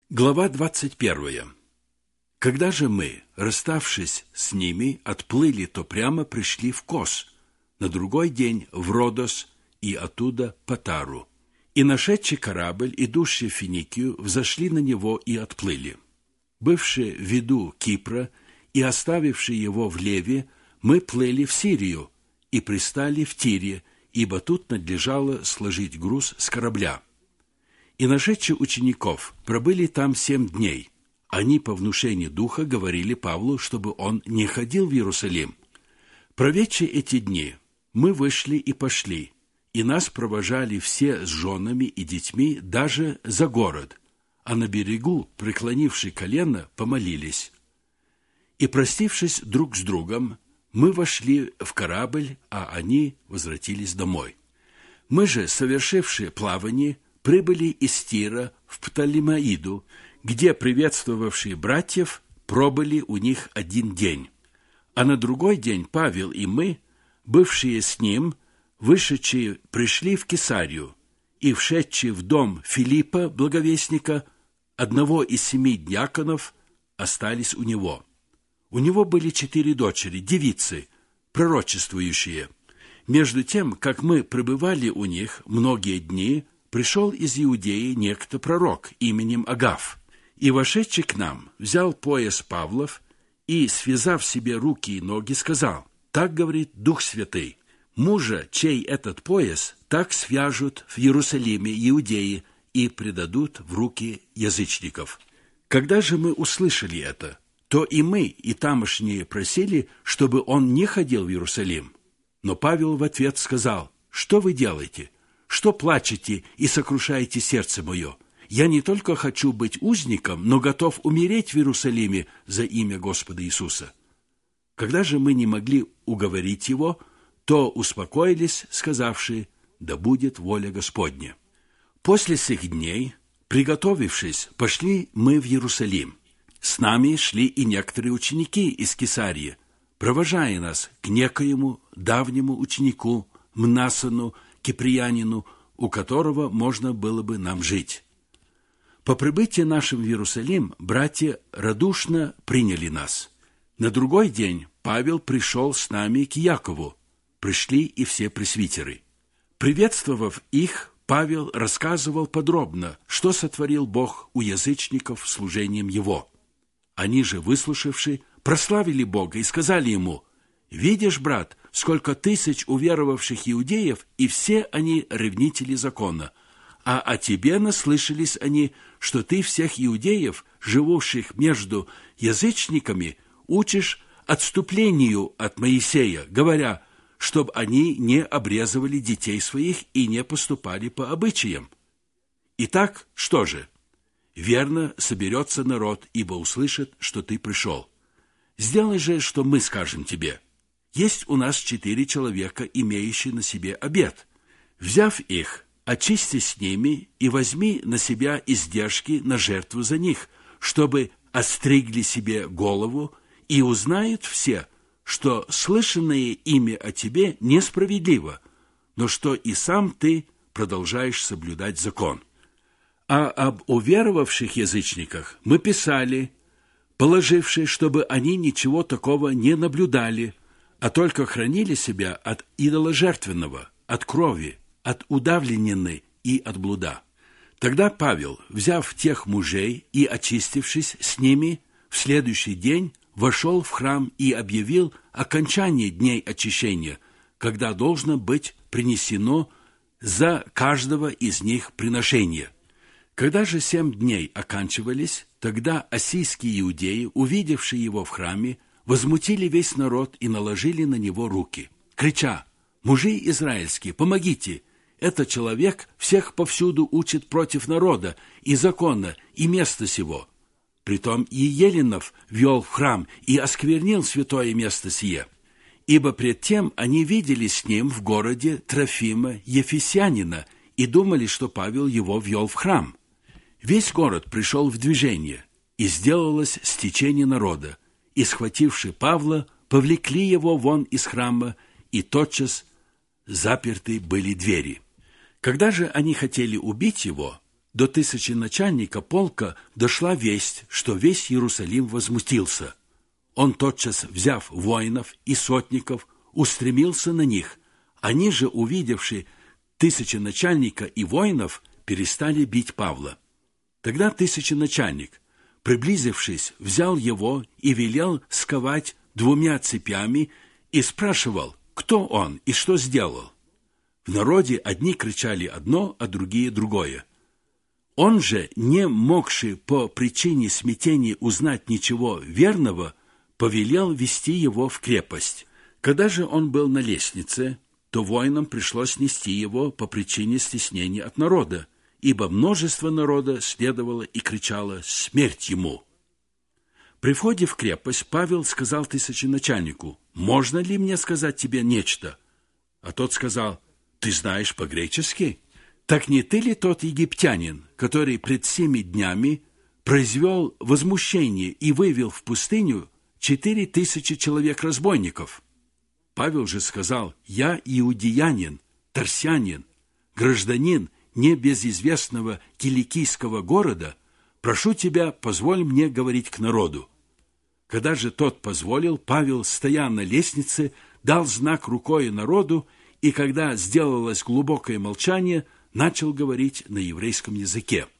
Глава 21. Когда же мы, расставшись с ними, отплыли, то прямо пришли в Кос, на другой день в Родос и оттуда по Тару. И нашедший корабль, идущий в Финикию, взошли на него и отплыли. Бывшие в виду Кипра и оставившие его в Леве, мы плыли в Сирию и пристали в Тире, ибо тут надлежало сложить груз с корабля. И нашедшие учеников пробыли там 7 дней. Они по внушению духа говорили Павлу, чтобы он не ходил в Иерусалим. Проведши эти дни, мы вышли и пошли, и нас провожали все с женами и детьми даже за город, а на берегу, преклонивши колено, помолились. И, простившись друг с другом, мы вошли в корабль, а они возвратились домой. Мы же, совершившие плавание, прибыли из Тира в Птолемаиду, где приветствовавшие братьев пробыли у них 1 день. А на другой день Павел и мы, бывшие с ним, вышедшие, пришли в Кесарию, и, вшедшие в дом Филиппа, благовестника, одного из 7 диаконов, остались у него. У него были 4 дочери, девицы, пророчествующие. Между тем, как мы пребывали у них многие дни, пришел из Иудеи некто пророк именем Агав, и, вошедший к нам, взял пояс Павлов и, связав себе руки и ноги, сказал: «Так говорит Дух Святый, мужа, чей этот пояс, так свяжут в Иерусалиме Иудеи и предадут в руки язычников». Когда же мы услышали это, то и мы, и тамошние просили, чтобы он не ходил в Иерусалим. Но Павел в ответ сказал: «Что вы делаете? Что плачете и сокрушаете сердце мое? Я не только хочу быть узником, но готов умереть в Иерусалиме за имя Господа Иисуса». Когда же мы не могли уговорить его, то успокоились, сказавши: «Да будет воля Господня». После сих дней, приготовившись, пошли мы в Иерусалим. С нами шли и некоторые ученики из Кесарии, провожая нас к некоему давнему ученику Мнасону, киприянину, у которого можно было бы нам жить. По прибытии нашим в Иерусалим братья радушно приняли нас. На другой день Павел пришел с нами к Якову. Пришли и все пресвитеры. Приветствовав их, Павел рассказывал подробно, что сотворил Бог у язычников служением его. Они же, выслушавши, прославили Бога и сказали ему: «Видишь, брат, сколько тысяч уверовавших иудеев, и все они ревнители закона. А о тебе наслышались они, что ты всех иудеев, живущих между язычниками, учишь отступлению от Моисея, говоря, чтобы они не обрезывали детей своих и не поступали по обычаям. Итак, что же? Верно соберется народ, ибо услышит, что ты пришел. Сделай же, что мы скажем тебе. Есть у нас 4 человека, имеющие на себе обет. Взяв их, очистись с ними и возьми на себя издержки на жертву за них, чтобы остригли себе голову, и узнают все, что слышанное ими о тебе несправедливо, но что и сам ты продолжаешь соблюдать закон. А об уверовавших язычниках мы писали, положивши, чтобы они ничего такого не наблюдали, а только хранили себя от идоложертвенного, от крови, от удавленины и от блуда. Тогда Павел, взяв тех мужей и очистившись с ними, в следующий день вошел в храм и объявил окончание дней очищения, когда должно быть принесено за каждого из них приношение. Когда же 7 дней оканчивались, тогда ассийские иудеи, увидевшие его в храме, возмутили весь народ и наложили на него руки, крича: «Мужи израильские, помогите! Этот человек всех повсюду учит против народа и закона, и места сего». Притом и Еленов ввел в храм и осквернил святое место сие. Ибо пред тем они видели с ним в городе Трофима Ефесянина и думали, что Павел его ввел в храм. Весь город пришел в движение, и сделалось стечение народа, и, схвативши Павла, повлекли его вон из храма, и тотчас заперты были двери. Когда же они хотели убить его, до тысяченачальника полка дошла весть, что весь Иерусалим возмутился. Он тотчас, взяв воинов и сотников, устремился на них. Они же, увидевши тысяченачальника и воинов, перестали бить Павла. Тогда тысяченачальник, приблизившись, взял его и велел сковать 2 цепями и спрашивал, кто он и что сделал. В народе одни кричали одно, а другие другое. Он же, не могший по причине смятения узнать ничего верного, повелел вести его в крепость. Когда же он был на лестнице, то воинам пришлось нести его по причине стеснения от народа, ибо множество народа следовало и кричало «Смерть ему!». При входе в крепость Павел сказал тысяченачальнику: «Можно ли мне сказать тебе нечто?» А тот сказал: «Ты знаешь по-гречески? Так не ты ли тот египтянин, который пред 7 днями произвел возмущение и вывел в пустыню 4000 человек-разбойников?» Павел же сказал: «Я иудеянин, тарсянин, гражданин небезызвестного киликийского города. Прошу тебя, позволь мне говорить к народу». Когда же тот позволил, Павел, стоя на лестнице, дал знак рукой народу, и когда сделалось глубокое молчание, начал говорить на еврейском языке.